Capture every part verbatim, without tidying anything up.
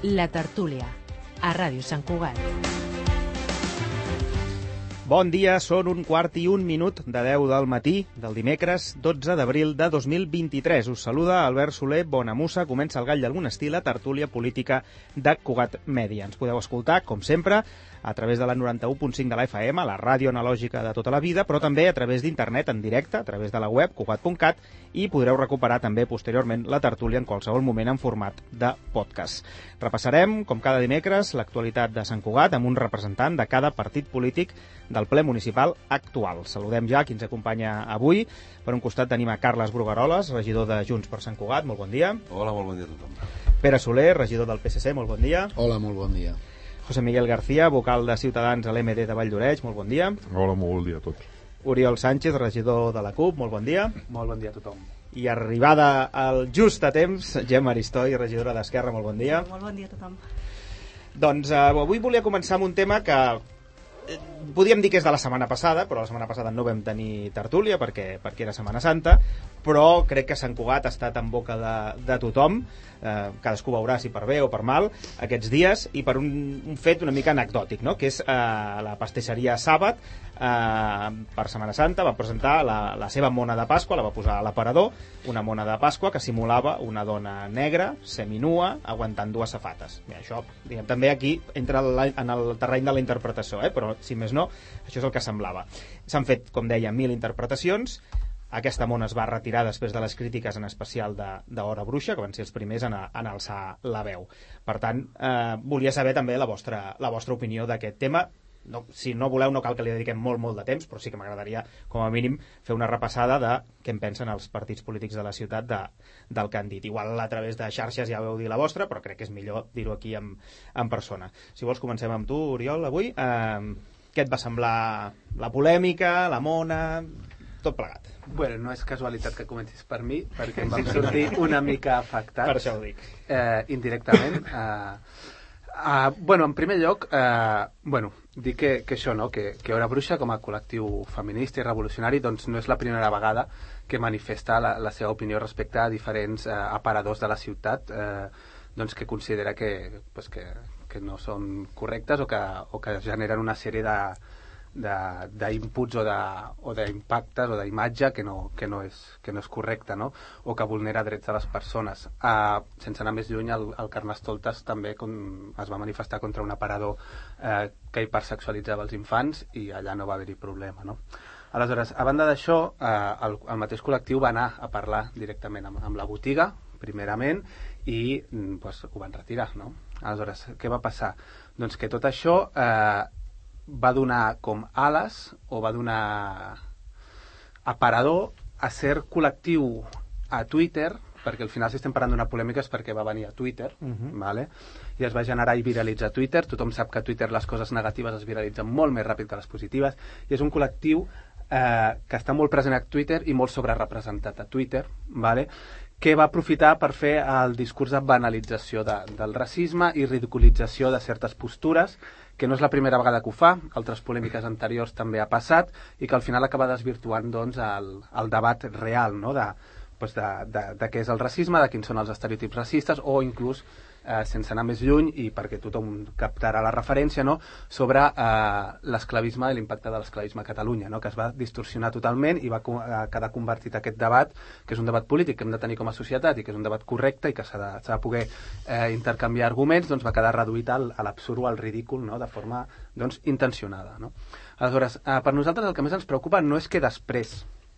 La Tertúlia, a Ràdio Sant Cugat. Bon dia, són un quart i un minut de deu del matí del dimecres dotze d'abril de dos mil vint-i-tres. Us saluda Albert Soler Bonamussa. Comença el Gall d'algun estil, la tertúlia política de Cugat Mèdia. Ens podeu escoltar, com sempre, a través de la noranta-u punt cinc de la F M, la ràdio analògica de tota la vida, però també a través d'internet en directe, a través de la web cugat punt cat, i podreu recuperar també posteriorment la tertúlia en qualsevol moment en format de podcast. Repassarem, com cada dimecres, l'actualitat de Sant Cugat amb un representant de cada partit polític del ple municipal actual. Saludem ja qui ens acompanya avui. Per un costat tenim a Carles Brugueroles, regidor de Junts per Sant Cugat. Molt bon dia. Hola, molt bon dia a tothom. Pere Soler, regidor del P S C. Molt bon dia. Hola, molt bon dia. José Miguel García, vocal de Ciutadans a l'M D de Valldoreix. Molt bon dia. Hola, molt bon dia a tots. Oriol Sánchez, regidor de la CUP. Molt bon dia. Molt bon dia a tothom. I arribada al just a temps, Gemma Aristoi, regidora d'Esquerra. Molt bon dia. Molt bon dia a tothom. Doncs eh, avui volia començar amb un tema que eh, podríem dir que és de la setmana passada, però la setmana passada no vam tenir tertúlia perquè, perquè era Setmana Santa, però crec que Sant Cugat ha estat en boca de, de tothom, eh, cadascú veurà si per bé o per mal, aquests dies, i per un, un fet una mica anecdòtic, no? Que és eh, la pastisseria Sàbat, eh, per Setmana Santa, va presentar la, la seva mona de Pasqua, la va posar a l'aparador, una mona de Pasqua que simulava una dona negra, seminua, aguantant dues safates. Bé, això, diguem, també aquí entra la, en el terreny de la interpretació, eh? Però, si més no, això és el que semblava. S'han fet, com deia, mil interpretacions. Aquesta mona es va retirar després de les crítiques, en especial de, de Hora Bruixa, que van ser els primers en, a, en alçar la veu. Per tant, eh, volia saber també la vostra, la vostra opinió d'aquest tema. No, si no voleu, no cal que li dediquem molt, molt de temps, però sí que m'agradaria, com a mínim, fer una repassada de què en pensen els partits polítics de la ciutat de, del que han dit. Igual a través de xarxes ja vau dir la vostra, però crec que és millor dir-ho aquí en, en persona. Si vols, comencem amb tu, Oriol, avui. Eh, què et va semblar la polèmica, la mona, tot plegat? Bueno, no és casualitat que comencis per mi, perquè em vam sortir una mica afectats. Per això ho dic. Eh, indirectament. Eh, Uh, bueno, en primer lloc, uh, bueno, dir que, que això, no? que, que Hora Bruixa, com a col·lectiu feminista i revolucionari, doncs no és la primera vegada que manifesta la, la seva opinió respecte a diferents uh, aparadors de la ciutat, uh, doncs que considera que, pues que, que no són correctes o que, o que generen una sèrie de d'inputs o d'impactes o d'imatge que, no, que, no és, que no és correcte, no? O que vulnera drets de les persones. Uh, sense anar més lluny, el, el Carnestoltes també com, es va manifestar contra un aparador uh, que hipersexualitzava els infants i allà no va haver-hi problema, no? Aleshores, a banda d'això, uh, el, el mateix col·lectiu va anar a parlar directament amb, amb la botiga, primerament, i pues, ho van retirar, no? Aleshores, què va passar? Doncs que tot això eh, va donar com ales o va donar aparador a cert col·lectiu a Twitter, perquè al final si estem parlant d'una polèmica és perquè va venir a Twitter, uh-huh. vale? I es va generar i viralitzar Twitter. Tothom sap que a Twitter les coses negatives es viralitzen molt més ràpid que les positives, i és un col·lectiu eh, que està molt present a Twitter i molt sobrerepresentat a Twitter, vale? Que va aprofitar per fer el discurs de banalització de, del racisme i ridiculització de certes postures, que no és la primera vegada que ho fa, altres polèmiques anteriors també ha passat, i que al final acaba desvirtuant doncs, el, el debat real, no? de, doncs de, de, de què és el racisme, de quins són els estereotips racistes, o inclús, eh, sense anar més lluny, i perquè tothom captarà la referència, no? Sobre eh, l'esclavisme i l'impacte de l'esclavisme a Catalunya, no? Que es va distorsionar totalment i va eh, quedar convertit aquest debat, que és un debat polític que hem de tenir com a societat i que és un debat correcte i que s'ha de, s'ha de poder eh, intercanviar arguments, doncs va quedar reduït al, a l'absurd o al ridícul, no? De forma doncs, intencionada, no? Aleshores, eh, per nosaltres el que més ens preocupa no és que després,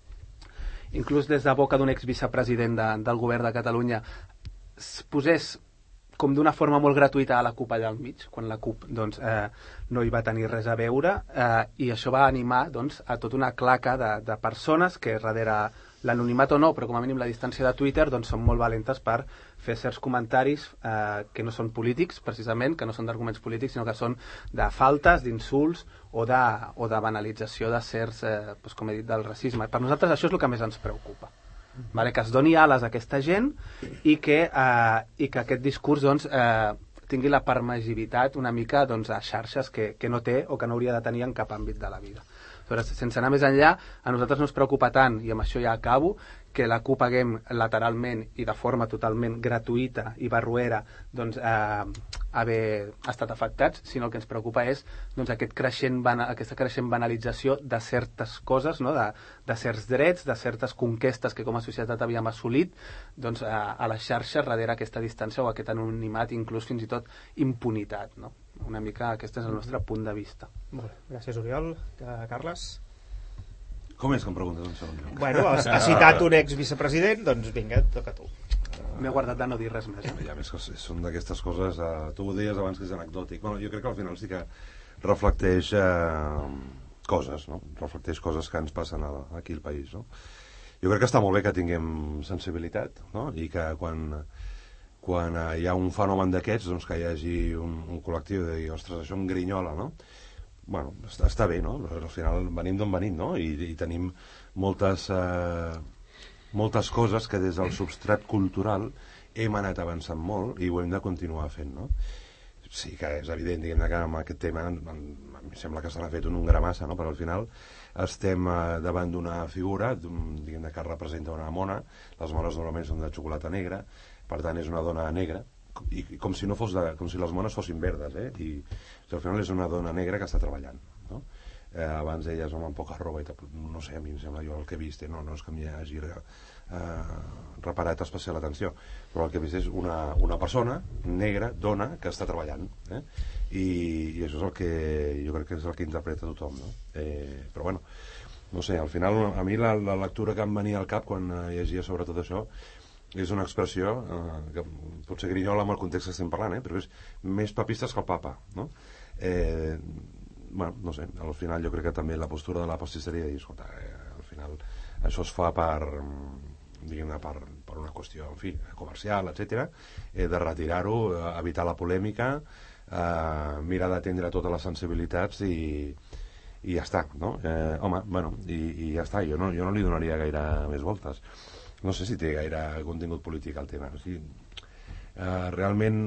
inclús des de boca d'un exvicepresident de, del govern de Catalunya, es posés com d'una forma molt gratuïta a la CUP allà al mig, quan la CUP doncs, eh, no hi va tenir res a veure, eh, i això va animar doncs, a tota una claca de, de persones que darrere l'anonimat o no, però com a mínim la distància de Twitter, doncs són molt valentes per fer certs comentaris eh, que no són polítics, precisament, que no són d'arguments polítics, sinó que són de faltes, d'insults o de, o de banalització de certs, eh, doncs, com he dit, del racisme. Per nosaltres això és el que més ens preocupa. Vale, que es doni ales a aquesta gent i que, eh, i que aquest discurs doncs, eh, tingui la permissivitat una mica doncs, a xarxes que, que no té o que no hauria de tenir en cap àmbit de la vida. Però sense anar més enllà, a nosaltres no ens preocupa tant, i amb això ja acabo, que la CUP haguem lateralment i de forma totalment gratuïta i barruera doncs, eh, haver estat afectats, sinó el que ens preocupa és doncs, aquest creixent, aquesta creixent banalització de certes coses, no? de, de certs drets, de certes conquestes que com a societat havíem assolit, doncs, a, a les xarxes darrere aquesta distància o aquest anonimat, inclús fins i tot impunitat. No? Una mica aquest és el nostre punt de vista. Molt bé, gràcies Oriol. Carles? Com és que em preguntes en segon lloc? Bueno, has, has citat un ex-vicepresident, doncs vinga, toca a tu. M'he guardat de no dir res més. Eh? Ja més que són d'aquestes coses, eh, tu ho deies abans que és anecdòtic. Bueno, jo crec que al final sí que reflecteix eh, coses, no? Reflecteix coses que ens passen a, aquí al país, no? Jo crec que està molt bé que tinguem sensibilitat, no? I que quan, quan eh, hi ha un fenomen d'aquests, doncs que hi hagi un, un col·lectiu de dir, ostres, això em grinyola, no? Bueno, està, està bé, no? Al final venim d'on venim, no? I, i tenim moltes... Eh, moltes coses que des del substrat cultural hem anat avançant molt i ho hem de continuar fent, no? Sí que és evident, diguem que amb aquest tema em sembla que se l'ha fet un, un gra massa, no? Però al final estem eh, davant d'una figura, diguem que representa una mona, les mones normalment són de xocolata negra, per tant és una dona negra, i, i com si no fos de, com si les mones fossin verdes, eh? I al final és una dona negra que està treballant, no? Eh, abans elles home, amb poca roba i tot, no sé, a mi em sembla jo el que he vist, eh? no, no és que m'hi hagi eh, reparat especial atenció, però el que he vist és una, una persona negra, dona, que està treballant, eh? I, i això és el que jo crec que és el que interpreta tothom, no? Eh, però bueno, no sé, al final a mi la, la lectura que em venia al cap quan eh, llegia sobre tot això és una expressió eh, que potser grinyola amb el context que estem parlant, eh? Però és més papistes que el papa, no? Eh, bueno, no sé, al final jo crec que també la postura de la pastisseria i escolta, eh, al final això es fa per diguem-ne, per, per una qüestió, en fi, comercial, etcètera, eh, de retirar-ho, eh, evitar la polèmica, eh, mirar d'atendre totes les sensibilitats i, i ja està, no? Eh, home, bueno, i, i ja està, jo no, jo no li donaria gaire més voltes. No sé si té gaire contingut polític al tema, o sigui, eh, realment...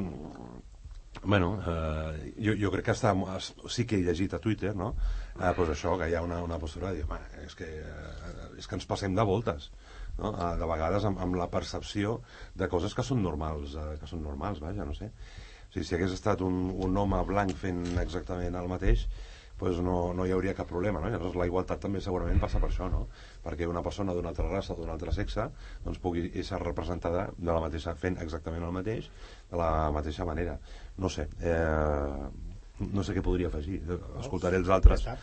Bueno, eh, jo, jo crec que està, sí que he llegit a Twitter, no? Eh, pues això, que hi ha una, una postura de dir, home, és que, eh, és que ens passem de voltes, no? Eh, de vegades amb, amb la percepció de coses que són normals, eh, que són normals, vaja, no sé. O sigui, si hagués estat un, un home blanc fent exactament el mateix, pues no, no hi hauria cap problema, no? Llavors la igualtat també segurament passa per això, no? Perquè una persona d'una altra raça, d'un altre sexe, doncs pugui ser representada de la mateixa, fent exactament el mateix, de la mateixa manera. No sé, eh, no sé què podria afegir. Escoltaré els altres. Ja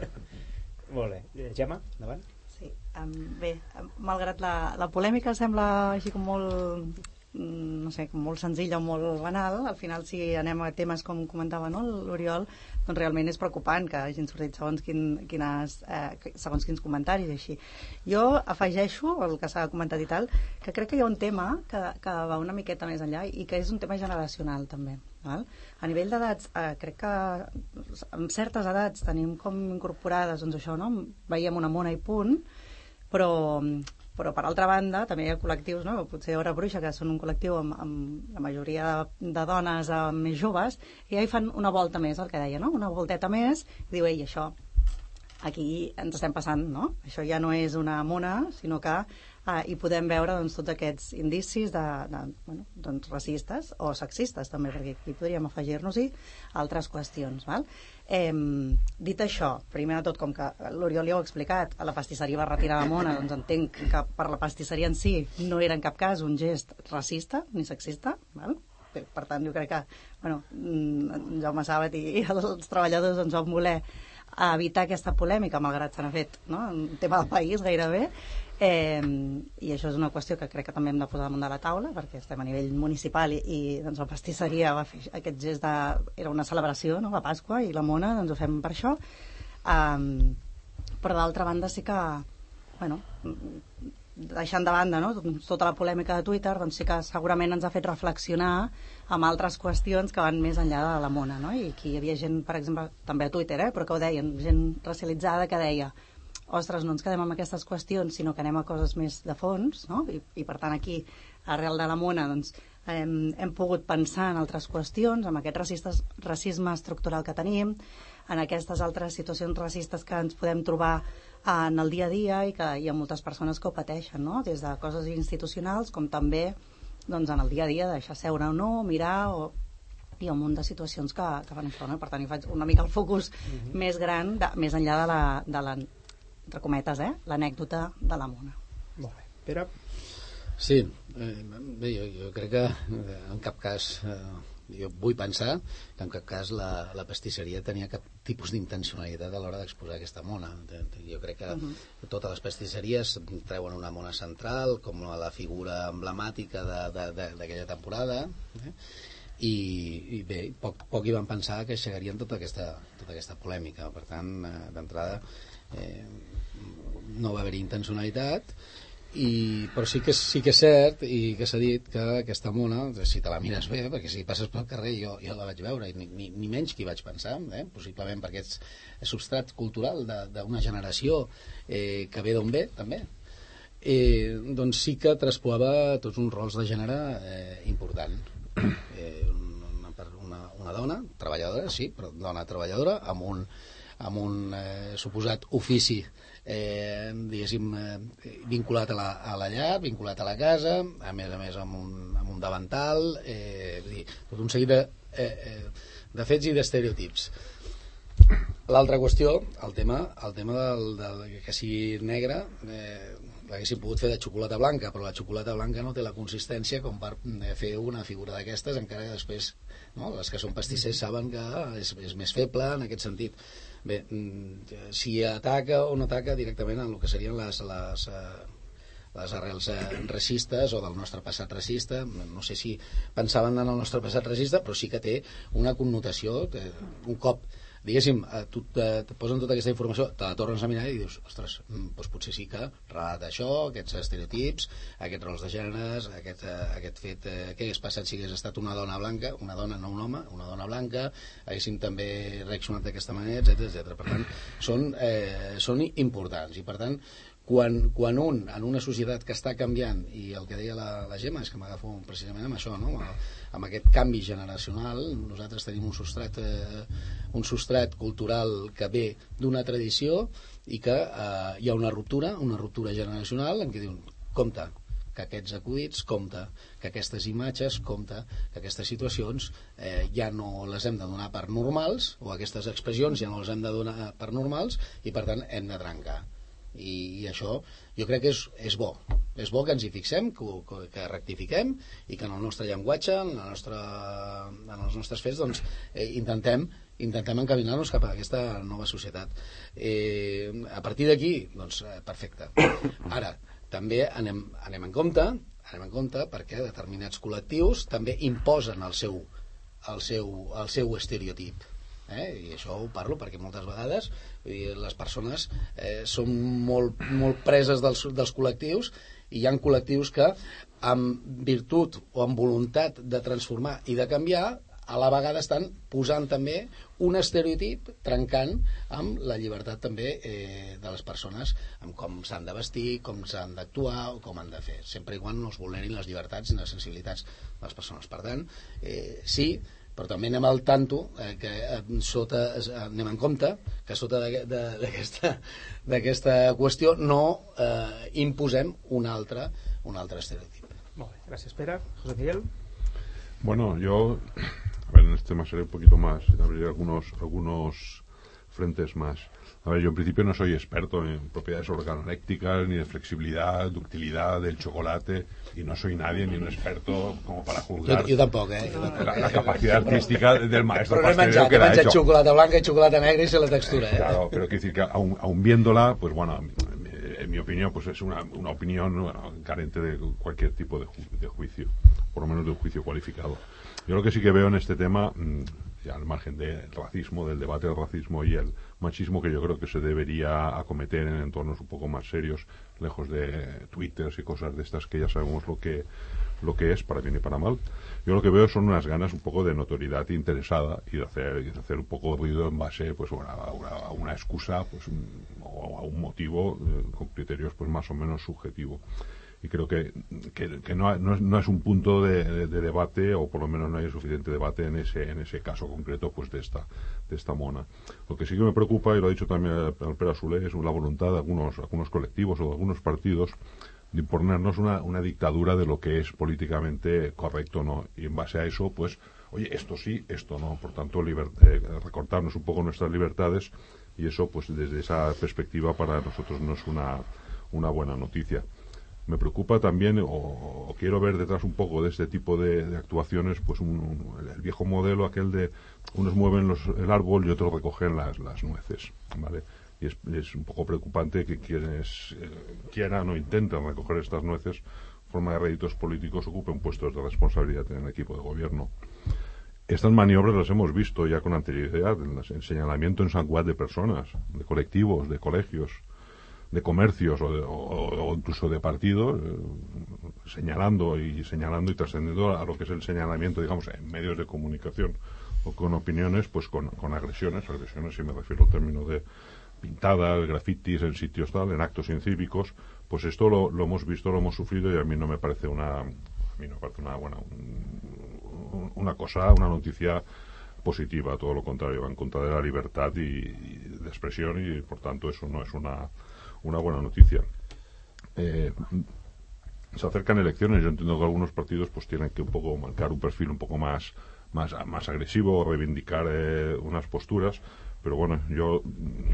Molt bé. Gemma, endavant. Sí, um, bé, malgrat la, la polèmica sembla així com molt... no sé, molt senzilla o molt banal, al final si anem a temes com comentava, no, l'Oriol, doncs realment és preocupant que hagin sortit segons, quin, quines, eh, segons quins comentaris i així. Jo afegeixo el que s'ha comentat i tal, que crec que hi ha un tema que, que va una miqueta més enllà i que és un tema generacional també, val? A nivell d'edats, eh, crec que en certes edats tenim com incorporades, doncs això, no? Veiem una mona i punt, però però per altra banda també hi ha col·lectius, no? Potser Hora Bruixa, que són un col·lectiu amb, amb la majoria de, de dones eh, més joves, i ja hi fan una volta més, el que deia, no? Una volteta més, i diu, ei, això aquí ens estem passant, no? Això ja no és una mona, sinó que eh, hi podem veure doncs, tots aquests indicis de, de, bueno, doncs, racistes o sexistes també, perquè aquí podríem afegir-nos-hi altres qüestions, val? Eh, dit això, primer de tot, com que l'Oriol ja ho ha explicat, a la pastisseria va retirar la mona, doncs entenc que per la pastisseria en si no era en cap cas un gest racista ni sexista, val? Per tant, jo crec que bueno, en Jaume Sàbat i els treballadors doncs, van voler evitar aquesta polèmica, malgrat se n'ha fet, no? Un tema del país gairebé, eh, i això és una qüestió que crec que també hem de posar damunt de la taula, perquè estem a nivell municipal i, i doncs, la pastisseria va fer aquest gest de... era una celebració, no?, la Pasqua, i la mona doncs, ho fem per això. Um, però d'altra banda sí que, bueno, deixant de banda, no?, tota la polèmica de Twitter, doncs sí que segurament ens ha fet reflexionar amb altres qüestions que van més enllà de la mona, no? I aquí hi havia gent, per exemple, també a Twitter, eh, però que ho deien, gent racialitzada que deia, ostres, no ens quedem amb aquestes qüestions, sinó que anem a coses més de fons, no? I, i per tant aquí, arrel de la mona, doncs, hem, hem pogut pensar en altres qüestions, en aquest racistes, racisme estructural que tenim, en aquestes altres situacions racistes que ens podem trobar en el dia a dia i que hi ha moltes persones que ho pateixen, no? Des de coses institucionals com també doncs, en el dia a dia, deixar seure o no, mirar o hi ha un munt de situacions que, que fan això, no? Per tant, hi faig una mica el focus uh-huh. més gran, de, més enllà de la, de la, entre cometes, eh? l'anècdota de la Mona. Molt bé. Pere? Sí, eh, bé, jo, jo crec que eh, en cap cas... Eh, jo vull pensar que en cap cas la, la pastisseria tenia cap tipus d'intencionalitat a l'hora d'exposar aquesta mona. Jo crec que uh-huh. totes les pastisseries treuen una mona central com la figura emblemàtica d'aquella temporada, eh? I, i bé, poc, poc hi van pensar que aixegarien tota aquesta, tota aquesta polèmica. Per tant, eh, d'entrada eh, no va haver-hi intencionalitat. I, però sí que, sí que és cert i que s'ha dit que aquesta mona, si te la mires bé, perquè si passes pel carrer jo, jo la vaig veure i ni, ni, ni menys que hi vaig pensar, eh? Possiblement perquè és, és substrat cultural d'una generació eh, que ve d'on ve també, eh, doncs sí que traspoava tots uns rols de gènere eh, important. eh, una, una, una dona treballadora, sí, però dona treballadora amb un, amb un eh, suposat ofici Eh, diguéssim eh, vinculat a la, a la llar, vinculat a la casa, a més a més amb un, amb un davantal, eh, dir, tot un seguit de, eh, eh, de fets i d'estereotips. L'altra qüestió, el tema, el tema del, del que sigui negre, eh, l'haguéssim pogut fer de xocolata blanca, però la xocolata blanca no té la consistència com per fer una figura d'aquestes, encara que després, no, les que són pastissers saben que és, és més feble en aquest sentit. Bé, si ataca o no ataca directament en el que serien les, les, les arrels racistes o del nostre passat racista, no sé si pensaven en el nostre passat racista, però sí que té una connotació, un cop diguéssim, tu et posen tota aquesta informació, te la tornes a mirar i dius, ostres, doncs potser sí que relata això, aquests estereotips, aquests rols de gèneres, aquest, aquest fet, eh, què hagués passat si hagués estat una dona blanca, una dona, no un home, una dona blanca, haguéssim també reaccionat d'aquesta manera, etcètera, etcètera. Per tant, són, eh, són importants i per tant, quan, quan un, en una societat que està canviant, i el que deia la, la Gemma és que m'agafo precisament amb això, no? amb, amb aquest canvi generacional, nosaltres tenim un substrat, eh, un substrat cultural que ve d'una tradició i que eh, hi ha una ruptura, una ruptura generacional en què diuen, compte, que aquests acudits, compte, que aquestes imatges, compte, que aquestes situacions eh, ja no les hem de donar per normals, o aquestes expressions ja no les hem de donar per normals, i per tant hem de trencar. I, i això jo crec que és, és bo és bo que ens hi fixem, que, que rectifiquem i que en el nostre llenguatge en, la nostra, en els nostres fets doncs, eh, intentem, intentem encaminar-nos cap a aquesta nova societat. Eh, a partir d'aquí doncs, eh, perfecte. Ara també anem, anem en compte anem en compte perquè determinats col·lectius també imposen el seu, el seu, el seu estereotip. Eh? I això ho parlo perquè moltes vegades les persones eh, són molt, molt preses dels, dels col·lectius i hi ha col·lectius que amb virtut o amb voluntat de transformar i de canviar a la vegada estan posant també un estereotip trencant amb la llibertat també eh, de les persones, amb com s'han de vestir, com s'han d'actuar o com han de fer, sempre i quan no es vulnerin les llibertats i les sensibilitats de les persones. Per tant, eh, sí, però també anem al tanto eh, que eh, sota, anem en compte que sota d'aquesta d'aquesta qüestió no eh, imposem un altre, un altre estereotip. Molt bé, gràcies Pere. José Miguel. Bueno, yo a ver, en este tema seré un poquito más, abriré algunos, algunos frentes más. A ver, yo en principio no soy experto en propiedades organolépticas, ni de flexibilidad, ductilidad del chocolate, y no soy nadie, ni un experto como para juzgar. Yo, yo tampoco, ¿eh? La, la capacidad artística del maestro pero no pastelero que la ha hecho. Chocolate blanca y chocolate negra y se la textura, ¿eh? Claro, pero quiero decir que aún, aún viéndola, pues bueno, en mi opinión, pues es una, una opinión bueno, carente de cualquier tipo de, ju de juicio, por lo menos de un juicio cualificado. Yo lo que sí que veo en este tema, ya al margen del racismo, del debate del racismo y el machismo, que yo creo que se debería acometer en entornos un poco más serios, lejos de twitters y cosas de estas que ya sabemos lo que, lo que es, para bien y para mal. Yo lo que veo son unas ganas un poco de notoriedad interesada y de hacer, y de hacer un poco de ruido en base pues, bueno, a, una, a una excusa pues, un, o a un motivo eh, con criterios pues, más o menos subjetivos. Y creo que, que, que no, no, es, no es un punto de, de, de debate, o por lo menos no hay suficiente debate en ese, en ese caso concreto pues de esta, de esta mona. Lo que sí que me preocupa, y lo ha dicho también el Pere Soler, es la voluntad de algunos, algunos colectivos o de algunos partidos de imponernos una, una dictadura de lo que es políticamente correcto o no. Y en base a eso, pues, oye, esto sí, esto no. Por tanto, liber- eh, recortarnos un poco nuestras libertades, y eso, pues desde esa perspectiva, para nosotros no es una, una buena noticia. Me preocupa también, o, o quiero ver detrás un poco de este tipo de, de actuaciones, pues un, un, el viejo modelo aquel de unos mueven los, el árbol y otros recogen las, las nueces, ¿vale? Y es, es un poco preocupante que quienes eh, quieran o intentan recoger estas nueces en forma de réditos políticos ocupen puestos de responsabilidad en el equipo de gobierno. Estas maniobras las hemos visto ya con anterioridad, en el señalamiento en San Cugat de personas, de colectivos, de colegios, de comercios o, de, o, o incluso de partidos, eh, señalando y señalando y trascendiendo a lo que es el señalamiento, digamos, en medios de comunicación o con opiniones, pues con, con agresiones, agresiones, si me refiero al término de pintadas, grafitis en sitios tal, en actos incívicos. Pues esto lo, lo hemos visto, lo hemos sufrido, y a mí no me parece una, a mí no me parece una buena, un, una cosa, una noticia positiva, todo lo contrario, va en contra de la libertad y, y de expresión, y por tanto eso no es una una buena noticia. Eh, se acercan elecciones, yo entiendo que algunos partidos pues tienen que un poco marcar un perfil un poco más más, más agresivo, reivindicar eh, unas posturas, pero bueno, yo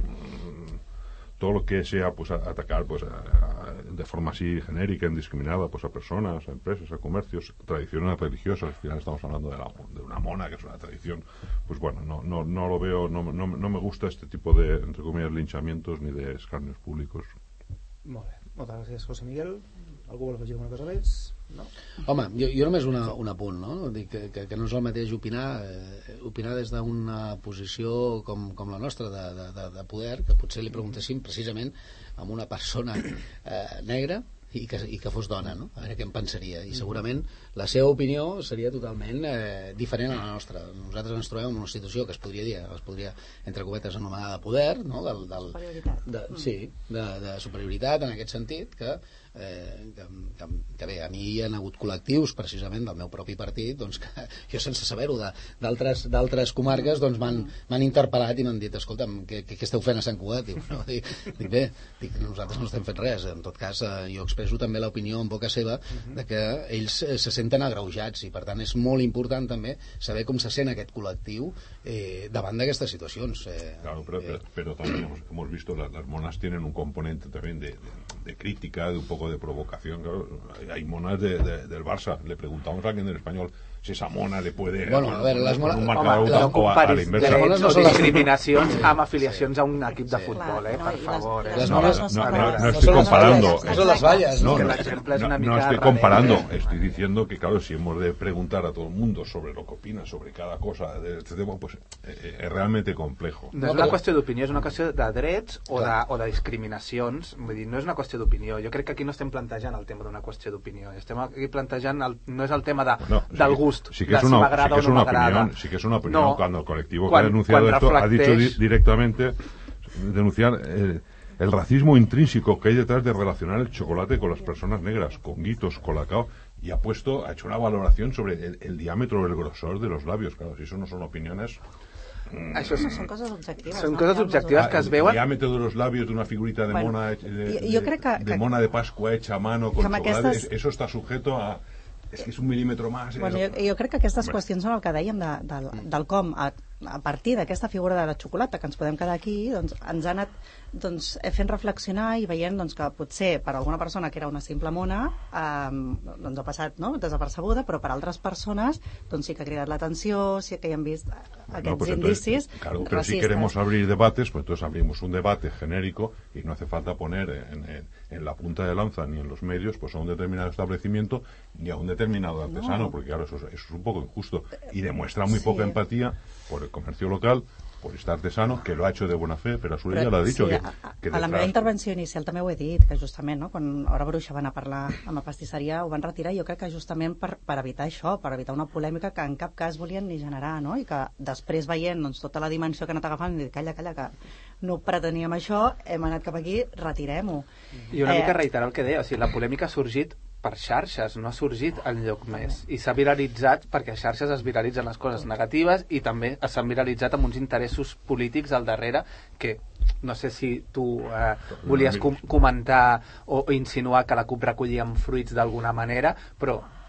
mmm, todo lo que sea pues a, atacar pues a, a, de forma así genérica, indiscriminada, pues a personas, a empresas, a comercios, tradiciones religiosas, al final estamos hablando de, la, de una mona, que es una tradición, pues bueno, no no no lo veo, no, no, no me gusta este tipo de, entre comillas, linchamientos ni de escarnios públicos. Molt bé, moltes gràcies, José Miguel. Algú vol afegir alguna cosa més? No? Home, jo, jo només una, un apunt, no? Dic que, que, que no és el mateix opinar eh, opinar des d'una posició com, com la nostra de, de, de poder, que potser li preguntéssim precisament a una persona eh, negra i que, i que fos dona, no? A veure què en pensaria, i segurament la seva opinió seria totalment eh, diferent a la nostra. Nosaltres ens trobem en una situació que es podria dir, es podria, entre cometes, anomenar de poder, no? Del, del, superioritat. de, sí, de, de superioritat en aquest sentit, que, eh, que, que, que bé, a mi hi ha hagut col·lectius precisament del meu propi partit, doncs, que jo sense saber-ho d'altres d'altres comarques doncs m'han interpel·lat i m'han dit, escolta'm, què, què esteu fent a Sant Cugat? Dic, no, dic, dic bé, dic, nosaltres no estem fent res, en tot cas eh, jo expresso també l'opinió en boca seva de que ells eh, se senten agreujats, i per tant és molt important també saber com se sent aquest col·lectiu eh, davant d'aquestes situacions. Eh, claro, pero, eh, pero, pero también hemos, hemos visto las, las monas tienen un componente también de, de, de crítica, de un poco de provocación. Claro, hay monas de, de, del Barça, le preguntamos a alguien del Español si esa mona le puede... Bueno, a ver, les mones... Un marcador no o a, a la inversa. Les mones no són discriminacions Sí. amb afiliacions a un equip de Sí. futbol, eh, No, per i les- favor. les eh. Las No, mones no, son no, las- no no estoy son las comparando. vallas, no son las vallas. No, que no, l'ejemple és no, una no mica estoy raro, comparando, eh. estoy diciendo que, claro, si hemos de preguntar a todo el mundo sobre lo que opina sobre cada cosa de este tema, pues eh, es realmente complejo. No és una qüestió d'opinió, és una qüestió de drets o de, o de discriminacions. Vull dir, no és una qüestió d'opinió. Jo crec que aquí no estem plantejant el tema d'una qüestió d'opinió. Estem aquí plantejant, el, no és el tema de, No, sí del que- gust, sí que de es si una, sí m'agrada que es o no una m'agrada. opinión, sí que es una opinión No, cuando el colectivo quan- que ha denunciado quan esto ha dicho di- reflecteix- directamente denunciar eh, el racismo intrínseco que hay detrás de relacionar el chocolate con las personas negras, con guitos, colacao, y ha puesto, ha hecho una valoración sobre el, el diámetro o el grosor de los labios. Claro, si eso no son opiniones... Això és, Són coses objectives. són no? coses Hi ha objectives mesures. que es el veuen. diámetro de los labios de una figurita de Bueno, mona de, de- jo- jo crec que- de que- mona de Pascua hecha a mano con que amb chocolate, aquestes- eso está sujeto a... Es que es un milímetro más. Bueno, eso- jo, jo crec que aquestes Hombre. qüestions són el que dèiem de, del, del com a, a partir d'aquesta figura de la xocolata que ens podem quedar aquí, doncs ens ha anat doncs, fent reflexionar i veient doncs, que potser per alguna persona que era una simple mona eh, doncs ha passat no? desapercebuda, però per altres persones doncs sí que ha cridat l'atenció, sí que hi han vist aquests No, pues indicis entonces, claro, pero racistes. si queremos abrir debates, pues entonces abrimos un debate genérico y no hace falta poner en, en, en la punta de lanza ni en los medios pues a un determinado establecimiento ni a un determinado artesano, No. porque claro, eso, es- eso es un poco injusto y demuestra muy Sí. poca empatía por el comercio local, por este artesano que lo ha hecho de buena fe, pero a su Però, ya lo ha dicho sí, que, a, a, que a la detrás- meva intervenció inicial també ho he dit, que justament no, quan Hora Bruixa van a parlar amb la pastisseria ho van retirar, jo crec que justament per, per evitar això, per evitar una polèmica que en cap cas volien ni generar, no? I que després veient doncs, tota la dimensió que han anat agafant i dit, calla, calla, que no preteníem això, hem anat cap aquí, retirem-ho. I una Eh, mica reiterar el que deia, o sigui, la polèmica ha sorgit per xarxes, no ha sorgit enlloc més, i s'ha viralitzat perquè a xarxes es viralitzen les coses negatives i també s'han viralitzat amb uns interessos polítics al darrere que no sé si tu eh, volies com comentar o, o insinuar que la CUP recollíem fruits d'alguna manera, però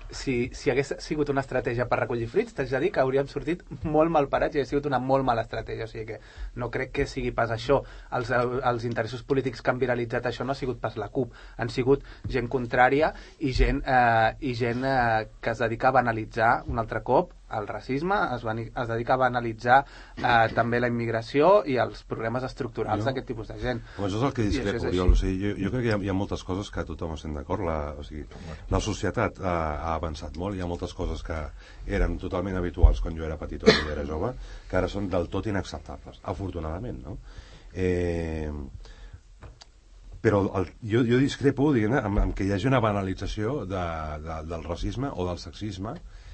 si, si hagués sigut una estratègia per recollir fruits, t'haig de dir que hauríem sortit molt mal parats i hauria sigut una molt mala estratègia. O sigui que no crec que sigui pas això. Els, els interessos polítics que han viralitzat això no ha sigut pas la CUP. Han sigut gent contrària i gent, eh, i gent eh, que es dedica a banalitzar un altre cop el racisme, es, van, es dedica a banalitzar eh, també la immigració i els problemes estructurals d'aquest tipus de gent. Home, això és el que discrepo, Oriol. O sigui, jo, jo crec que hi ha, hi ha moltes coses que tothom estem d'acord. La, o sigui, la societat ha, ha avançat molt, hi ha moltes coses que eren totalment habituals quan jo era petit o quan jo era jove, que ara són del tot inacceptables, afortunadament, no? Eh, però el, jo, jo discrepo, diguem-ne, amb, amb que hi hagi una banalització de, de, del racisme o del sexisme,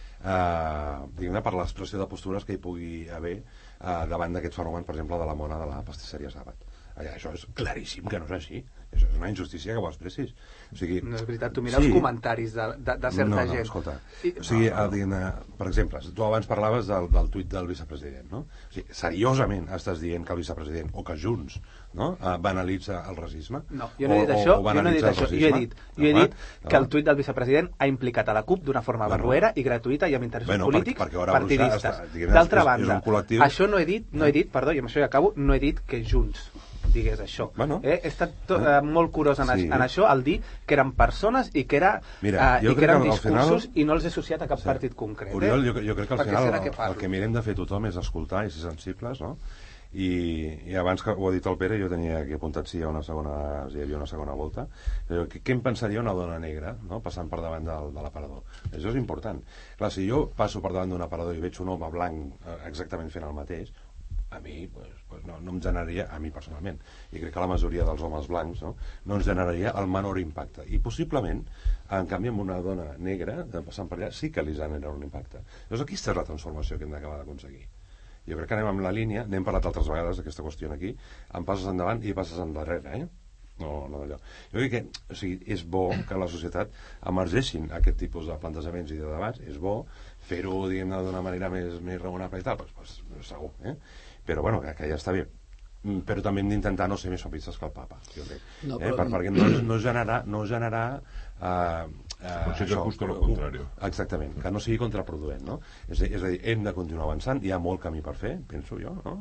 eh, diguem-ne, per l'expressió de postures que hi pugui haver eh, davant d'aquest fenomen, per exemple, de la mona de la pastisseria Sàbat. Allà, això és claríssim que no és així. Això és una injustícia que ho expressis. O sigui, no és veritat, tu mira sí. els comentaris de, de, de certa no, no, gent. Escolta, I... o sigui, no, no. El, per exemple, tu abans parlaves del, del tuit del vicepresident, no? O sigui, seriosament estàs dient que el vicepresident, o que Junts, no?, banalitza el racisme? No, jo no he dit o, això, o jo no he dit això. Jo he dit, jo he dit no, que el tuit del vicepresident ha implicat a la CUP d'una forma no, barruera no. i gratuïta i amb interessos bueno, polítics per, partidistes. D'altra banda, col·lectiu... això no he dit, no he dit, perdó, i amb això ja acabo, no he dit que Junts digués això. Bueno, eh? He estat to, eh, molt curós en, sí. en això al dir que eren persones i que, era, Mira, eh, i que eren que discursos final... i no els he associat a cap sí. partit concret. Eh? Oriol, jo, jo crec que al Perquè final que el que mirem de fer tothom és escoltar i ser sensibles, no? I, i abans que ho ha dit el Pere, jo tenia aquí apuntat si hi, ha una segona, si hi havia una segona volta. Què, què em pensaria una dona negra, no?, passant per davant del, de l'aparador? Això és important. Clar, si jo passo per davant d'un aparador i veig un home blanc exactament fent el mateix, a mi pues, pues no, no em generaria, a mi personalment, i crec que la majoria dels homes blancs no, no ens generaria el menor impacte. I possiblement, en canvi, amb una dona negra, passant per allà, sí que li genera un impacte. Llavors, aquesta és la transformació que hem d'acabar d'aconseguir. Jo crec que anem amb la línia, n'hem parlat altres vegades d'aquesta qüestió aquí, en passes endavant i passes endarrere, eh? No, no d'allò. Jo crec que o sigui, és bo que a la societat emergeixin aquest tipus de plantejaments i de debats, és bo fer-ho, diguem-ne, d'una manera més, més raonable i tal, pues, pues, segur, eh? Però, bueno, que, que ja està bé. Però també hem d'intentar no ser més papistes que el papa, jo crec. No, però... eh? per, perquè no, no generar... No generar eh, eh, Potser això, justo lo contrari. Exactament, que no sigui contraproduent, no? És, és a dir, hem de continuar avançant, hi ha molt camí per fer, penso jo, no?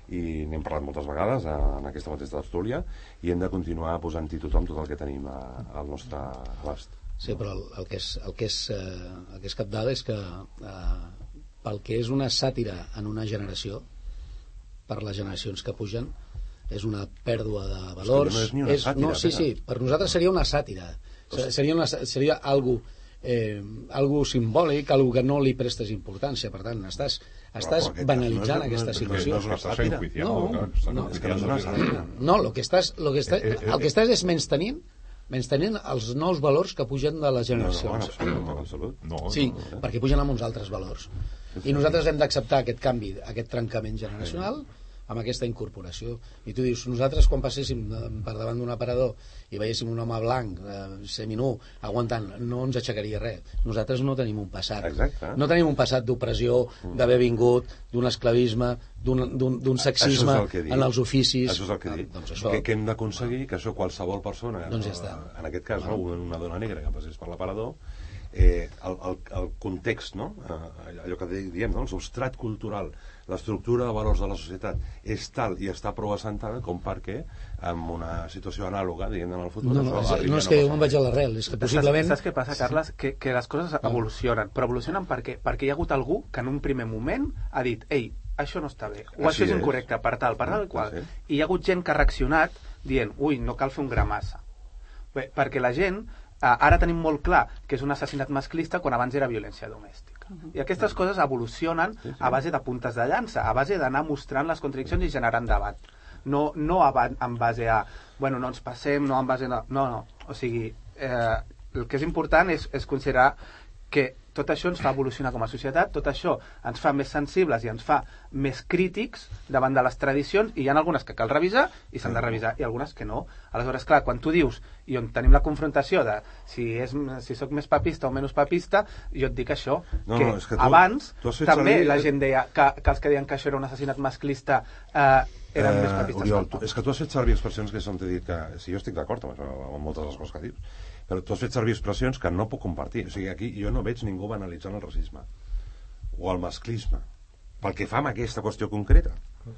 I n'hem parlat moltes vegades en aquesta mateixa tertúlia, i hem de continuar posant-hi tothom tot el que tenim a, al nostre abast. Sí, però el, el, que és, el, que és, eh, el que és cabdal és que eh, pel que és una sàtira en una generació, per les generacions que pugen, és una pèrdua de valors. És no és ni una és, sàtira. No, sí, sí, per nosaltres seria una sàtira. Seria, una, seria algo, eh, algo simbòlic, algo que no li prestes importància. Per tant, estàs, estàs però, banalitzant no és, aquesta no és, situació. No és una sàtira. No, no, no, és que no és una sàtira. No, el que estàs, el que estàs, el que estàs és menys-tenint menys-tenint els nous valors que pugen de les generacions. No, no, no, absolut. No, sí, no, no. perquè pugen amb uns altres valors. I nosaltres hem d'acceptar aquest canvi, aquest trencament generacional amb aquesta incorporació. I tu dius, nosaltres quan passéssim per davant d'un aparador i veiéssim un home blanc, eh, seminú, aguantant, no ens aixecaria res. Nosaltres no tenim un passat. Exacte. No tenim un passat d'opressió, d'haver vingut, d'un esclavisme, d'un sexisme en els oficis. Això és el que dic. Ah, doncs això... que, que hem d'aconseguir que això qualsevol persona, doncs ja està. En aquest cas, no, una dona negra que passés per l'aparador, eh, el, el, el context, no? Eh, allò que diem, no? El substrat cultural, l'estructura de valors de la societat és tal i està prou assentada com perquè en una situació anàloga, diguem, en el futur... No, no, és, no és que jo me'n vaig a l'arrel, és que possiblement... Saps, saps què passa, Carles? Que, que les coses evolucionen, però evolucionen perquè, perquè hi ha hagut algú que en un primer moment ha dit ei, això no està bé, o això és incorrecte, per tal, per tal, qual. I hi ha hagut gent que ha reaccionat dient, ui, no cal fer un gra massa. Bé, perquè la gent, eh, ara tenim molt clar que és un assassinat masclista quan abans era violència domèstica. I aquestes coses evolucionen sí, sí. a base de puntes de llança, a base d'anar mostrant les contradiccions i generant debat. No, no a, en base a, bueno, no ens passem, no en base a... No, no. O sigui, eh, el que és important és, és considerar que tot això ens fa evolucionar com a societat, tot això ens fa més sensibles i ens fa més crítics davant de les tradicions, i hi ha algunes que cal revisar i s'han de revisar, i algunes que no. Aleshores, clar, quan tu dius, i on tenim la confrontació de si, és, si soc més papista o menys papista, jo et dic això, no, que, no, és que tu, abans tu també servir... la gent deia que, que els que deien que això era un assassinat masclista eh, eren eh, més papistes. Oriol, tu, és que tu has fet servir expressions que són, t'he dit que, si jo estic d'acord amb, amb moltes de les coses que dius, però tu has fet servir expressions que no puc compartir. O sigui, aquí jo no veig ningú banalitzant el racisme o el masclisme pel que fa amb aquesta qüestió concreta.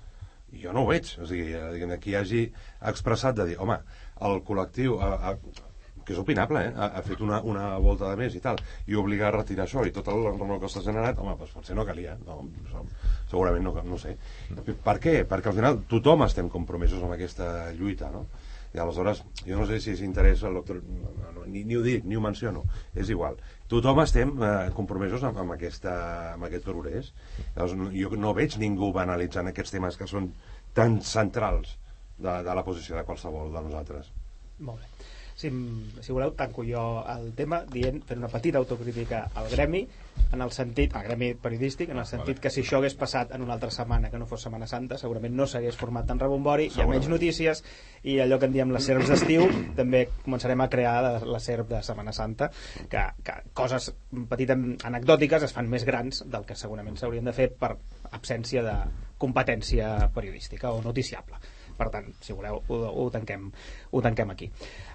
Jo no ho veig. O sigui, qui hagi expressat de dir, home, el col·lectiu... A, a, que és opinable, eh? Ha, ha fet una, una volta de més i tal, i obligar a retirar això i tot el remolc que s'ha generat, home, doncs potser no calia, no, segurament no, no sé. Per què? Perquè al final tothom estem compromesos amb aquesta lluita, no? I aleshores, jo no sé si s'interessa el doctor, ni, ni ho dic, ni ho menciono, és igual. Tothom estem eh, compromesos amb, amb, aquesta, amb aquest progrés. Llavors, jo no veig ningú banalitzant aquests temes que són tan centrals de, de la posició de qualsevol de nosaltres. Molt bé. Si, si voleu, tanco jo el tema dient, fent una petita autocrítica al gremi, en el sentit, al gremi periodístic, en el sentit que si això hagués passat en una altra setmana que no fos Setmana Santa, segurament no s'hagués format tant rebombori, hi ha menys notícies, i allò que en diem les serps d'estiu, també començarem a crear la, la serp de Setmana Santa, que, que coses petites anecdòtiques es fan més grans del que segurament s'haurien de fer per absència de competència periodística o noticiable. Per tant, si voleu, ho, ho, tanquem, ho tanquem aquí.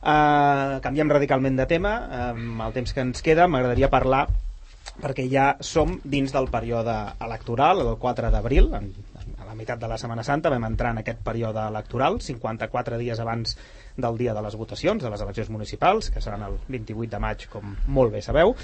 Uh, canviem radicalment de tema. Um, el temps que ens queda m'agradaria parlar, perquè ja som dins del període electoral, el quatre d'abril, a la meitat de la Setmana Santa, vam entrar en aquest període electoral, cinquanta-quatre dies abans del dia de les votacions, de les eleccions municipals, que seran el vint-i-vuit de maig, com molt bé sabeu.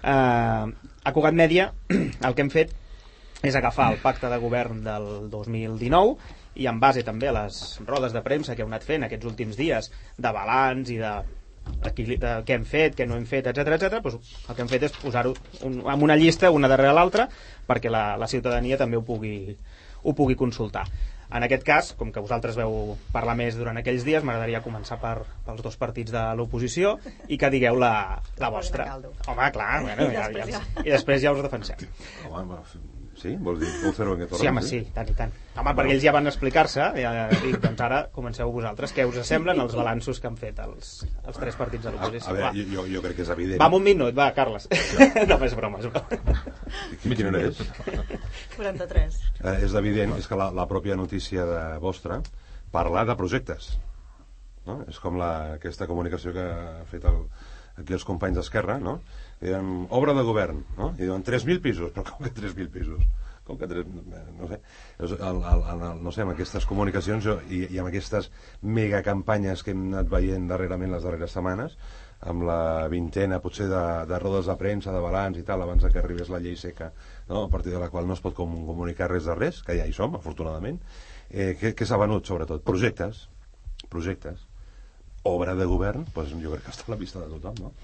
Uh, a Cugat Mèdia el que hem fet és agafar el pacte de govern del dos mil dinou i en base també a les rodes de premsa que heu anat fent aquests últims dies de balanç i de, de, de què hem fet, què no hem fet, etcètera, etcètera, doncs el que hem fet és posar-ho un, en una llista, una darrere l'altra, perquè la, la ciutadania també ho pugui, ho pugui consultar. En aquest cas, com que vosaltres veu parlar més durant aquells dies, m'agradaria començar per, pels dos partits de l'oposició i que digueu la, la vostra. Home, clar, bueno, ja, ja, i després ja us defensem. Home, sí? Vols dir, vol fer-ho en aquest Sí, home, sí, tant i tant. Home, perquè ells ja van explicar-se, ja dic, doncs ara comenceu vosaltres. Què us semblen els balanços que han fet els, els tres partits de l'oposició? A, a veure, jo, jo crec que és evident. Va, un minut, va, Carles. No, és broma, és broma. Quina hora és? quaranta-tres. Eh, és evident, és que la, la pròpia notícia de vostra parla de projectes. No? És com la, aquesta comunicació que ha fet el, aquí els companys d'Esquerra, no? Diuen, obra de govern, no? I diuen tres mil pisos, però com que tres mil pisos? Com que tres... no sé. El, el, el, no sé, amb aquestes comunicacions jo, i, i amb aquestes megacampanyes que hem anat veient darrerament les darreres setmanes, amb la vintena potser de, de rodes de premsa, de balanç i tal, abans que arribés la llei seca, no? A partir de la qual no es pot comunicar res de res, que ja hi som, afortunadament. Eh, què què s'ha venut, sobretot? Projectes. Projectes. Obra de govern, doncs jo crec que està a la vista de tothom, no?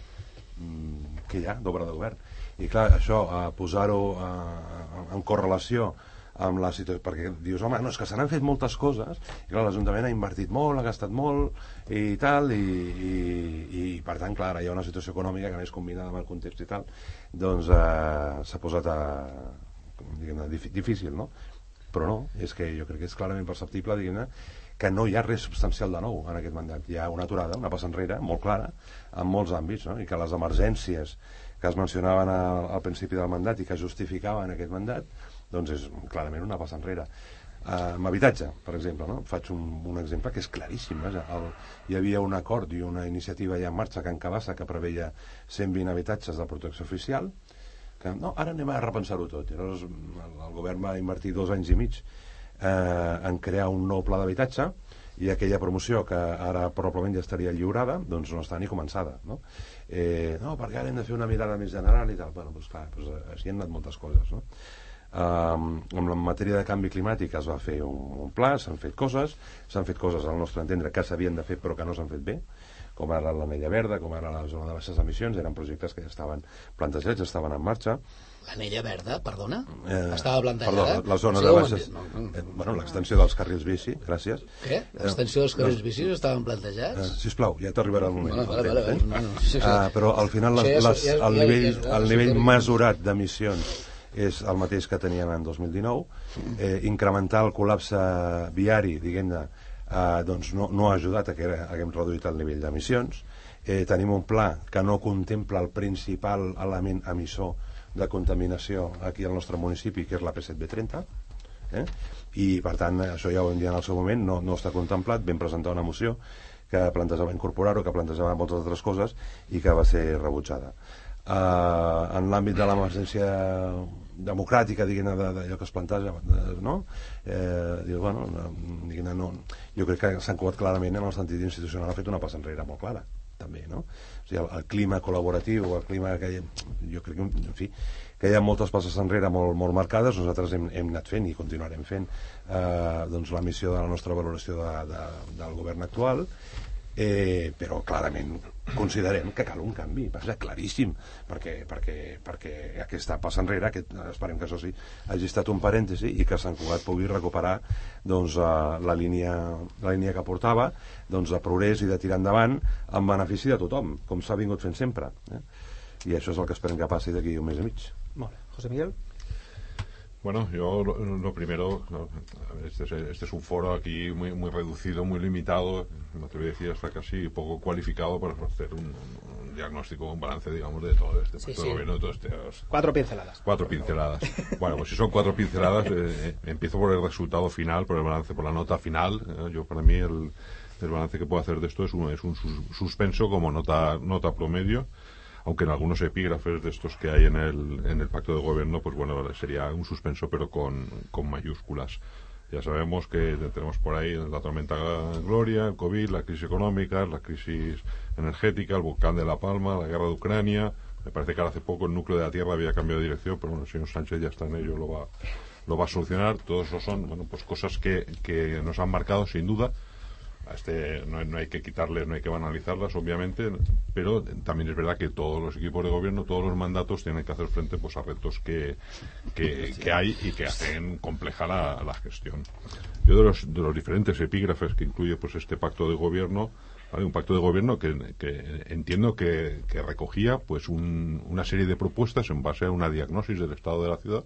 Mm, què hi ha d'obra de govern? I clar, això, a posar-ho en correlació amb la situació, perquè dius, home, no, és que se n'han fet moltes coses, i clar, l'Ajuntament ha invertit molt, ha gastat molt, i tal, i, i, i per tant, clar, hi ha una situació econòmica que més combinada amb el context i tal, doncs eh, s'ha posat a, diguem-ne, difícil, no? Però no, és que jo crec que és clarament perceptible, diguem-ne, que no hi ha res substancial de nou en aquest mandat. Hi ha una aturada, una passa enrere, molt clara, en molts àmbits, no? I que les emergències que es mencionaven al, al principi del mandat i que justificaven aquest mandat, doncs és clarament una passa enrere. Uh, amb habitatge, per exemple, no? Faig un, un exemple que és claríssim. Vaja. El, hi havia un acord i una iniciativa ja en marxa a Can Cabassa que preveia cent vint habitatges de protecció oficial, que no, ara anem a repensar-ho tot. I llavors el, el govern va invertir dos anys i mig Eh, en crear un nou pla d'habitatge i aquella promoció que ara probablement ja estaria lliurada, doncs no està ni començada, no? Eh, no, perquè ara hem de fer una mirada més general i tal. Bueno, doncs clar, doncs, així han anat moltes coses, no? Um, en la matèria de canvi climàtic es va fer un, un pla, s'han fet coses, s'han fet coses al nostre entendre que s'havien de fer però que no s'han fet bé, com ara l'anella verda, com ara la zona de baixes emissions, eren projectes que ja estaven plantejats, estaven en marxa. L'anella verda, perdona? Eh, Estava plantejada? Perdó, la zona sí, de baixes... No, no. Eh, bueno, l'extensió dels carrils bici, gràcies. Què? L'extensió dels carrils bici estaven plantejats? Eh, sisplau, ja t'arribarà el moment. Vale, vale, vale, temps, vale. Eh? No, no, sí, sí. Ah, però al final les, Sí, ja- les, ja- el ja- nivell, ja- ja- el ja- nivell ja- mesurat d'emissions és el mateix que teníem en dos mil dinou. Eh, incrementar el col·lapse viari, diguem-ne, eh, doncs no, no ha ajudat a que haguem reduït el nivell d'emissions. Eh, tenim un pla que no contempla el principal element emissor de contaminació aquí al nostre municipi, que és la P set B trenta, eh? I per tant això ja ho vam dir en el seu moment, no, no està contemplat. Vam presentar una moció que plantejava incorporar-ho, que plantejava moltes altres coses i que va ser rebutjada. Uh, en l'àmbit de l'emergència democràtica, diguem-ne, d'allò que es planteja, no? Eh, diu, bueno, diguem-ne, no. Jo crec que Sant Cugat clarament en el sentit institucional ha fet una passa enrere molt clara, també, no? O sigui, el, el clima col·laboratiu, el clima que hi ha, jo crec que, en fi, que hi ha moltes passes enrere molt, molt marcades, nosaltres hem, hem anat fent i continuarem fent eh, doncs la missió de la nostra valoració de, de, del govern actual, eh, però clarament considerem que cal un canvi, va ser claríssim, perquè, perquè, perquè aquesta passa enrere, aquest, esperem que això sí hagi estat un parèntesi i que Sant Cugat pugui recuperar doncs, uh, la, línia, la línia que portava doncs, de progrés i de tirar endavant en benefici de tothom, com s'ha vingut fent sempre, eh? I això és el que esperem que passi d'aquí un mes i mig. Molt bé. José Miguel. Bueno, yo lo, lo primero, no, este, es, este es un foro aquí muy, muy reducido, muy limitado, me atrevo a decir hasta casi poco cualificado para hacer un, un diagnóstico, un balance, digamos, de todo este sí, pacto sí. de gobierno, de todo este... Cuatro pinceladas. Cuatro pinceladas. Bueno, pues si son cuatro pinceladas, eh, empiezo por el resultado final, por el balance, por la nota final. Eh, yo, para mí, el, el balance que puedo hacer de esto es un, es un sus, suspenso como nota, nota promedio. Aunque en algunos epígrafes de estos que hay en el, en el pacto de gobierno, pues bueno, sería un suspenso pero con, con mayúsculas. Ya sabemos que tenemos por ahí la tormenta Gloria, el COVID, la crisis económica, la crisis energética, el volcán de La Palma, la guerra de Ucrania. Me parece que hace poco el núcleo de la Tierra había cambiado de dirección, pero bueno, el señor Sánchez ya está en ello, lo va, lo va a solucionar. Todos eso son, bueno, pues cosas que, que nos han marcado sin duda. Este, no, no hay que quitarles, no hay que banalizarlas, obviamente, pero también es verdad que todos los equipos de gobierno, todos los mandatos tienen que hacer frente pues a retos que, que, que hay y que hacen compleja la, la gestión. Yo de los, de los diferentes epígrafes que incluye pues este pacto de gobierno, ¿vale? Un pacto de gobierno que, que entiendo que, que recogía pues un, una serie de propuestas en base a una diagnosis del estado de la ciudad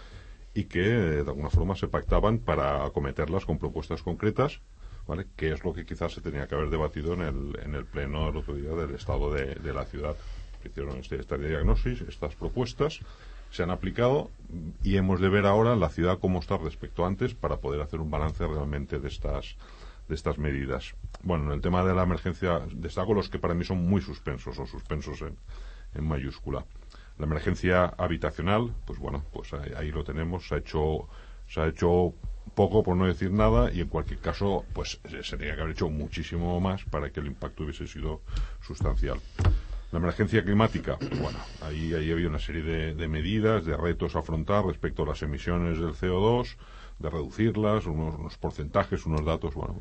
y que de alguna forma se pactaban para acometerlas con propuestas concretas, ¿vale? Que es lo que quizás se tenía que haber debatido en el, en el pleno el otro día del estado de, de la ciudad. Hicieron este, esta diagnosis, estas propuestas se han aplicado y hemos de ver ahora la ciudad cómo está respecto a antes para poder hacer un balance realmente de estas de estas medidas. Bueno, en el tema de la emergencia destaco los que para mí son muy suspensos o suspensos en, en mayúscula. La emergencia habitacional, pues bueno, pues ahí, ahí lo tenemos, se ha hecho se ha hecho poco por no decir nada y en cualquier caso pues se tenía que haber hecho muchísimo más para que el impacto hubiese sido sustancial. La emergencia climática, bueno, ahí, ahí había una serie de, de medidas, de retos a afrontar respecto a las emisiones del C O dos, de reducirlas, unos, unos porcentajes, unos datos, bueno,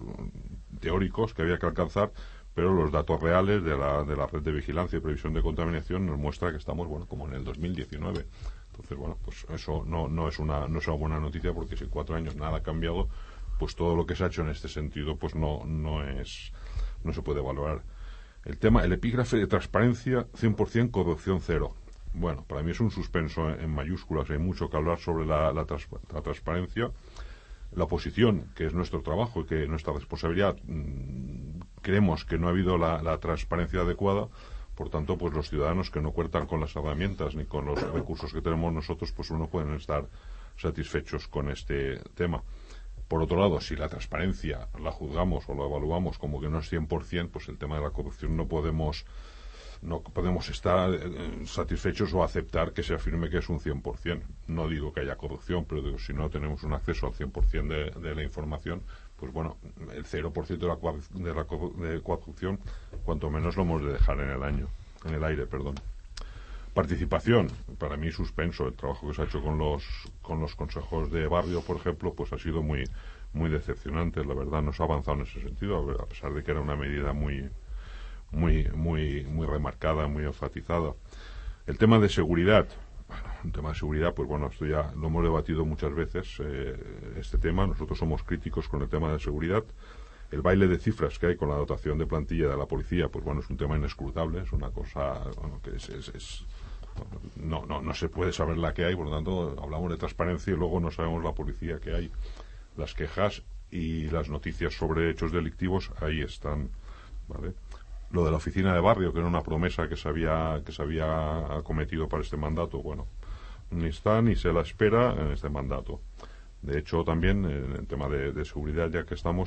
teóricos que había que alcanzar, pero los datos reales de la, de la red de vigilancia y previsión de contaminación nos muestra que estamos, bueno, como en el dos mil diecinueve. Entonces, bueno, pues eso no, no es una no es una buena noticia porque si en cuatro años nada ha cambiado, pues todo lo que se ha hecho en este sentido, pues no no es no se puede valorar. El tema, el epígrafe de transparencia, cien por ciento corrupción cero. Bueno, para mí es un suspenso en, en mayúsculas, hay mucho que hablar sobre la, la, trans, la transparencia. La oposición, que es nuestro trabajo y que es nuestra responsabilidad, mmm, creemos que no ha habido la, la transparencia adecuada. Por tanto, pues los ciudadanos que no cuentan con las herramientas ni con los recursos que tenemos nosotros, pues no pueden estar satisfechos con este tema. Por otro lado, si la transparencia la juzgamos o la evaluamos como que no es cien por ciento, pues el tema de la corrupción no podemos no podemos estar eh, satisfechos o aceptar que se afirme que es un cien por ciento. No digo que haya corrupción, pero digo, si no tenemos un acceso al cien por ciento de, de la información, pues bueno, el cero por ciento de la, de la de corrupción, cuanto menos lo hemos de dejar en el año, en el aire, perdón. Participación, para mí suspenso. El trabajo que se ha hecho con los con los consejos de barrio, por ejemplo, pues ha sido muy muy decepcionante. La verdad, no se ha avanzado en ese sentido, a pesar de que era una medida muy muy muy muy remarcada, muy enfatizada. El tema de seguridad. Bueno, un tema de seguridad, pues bueno, esto ya lo hemos debatido muchas veces, eh, este tema. Nosotros somos críticos con el tema de seguridad. El baile de cifras que hay con la dotación de plantilla de la policía, pues bueno, es un tema inescrutable, es una cosa, bueno, que es, es, es no, no, no se puede saber la que hay, por lo tanto, hablamos de transparencia y luego no sabemos la policía que hay. Las quejas y las noticias sobre hechos delictivos, ahí están, ¿vale? Lo de la oficina de barrio, que era una promesa que se había que se había acometido para este mandato, bueno, ni está ni se la espera en este mandato. De hecho, también en el tema de, de seguridad, ya que estamos,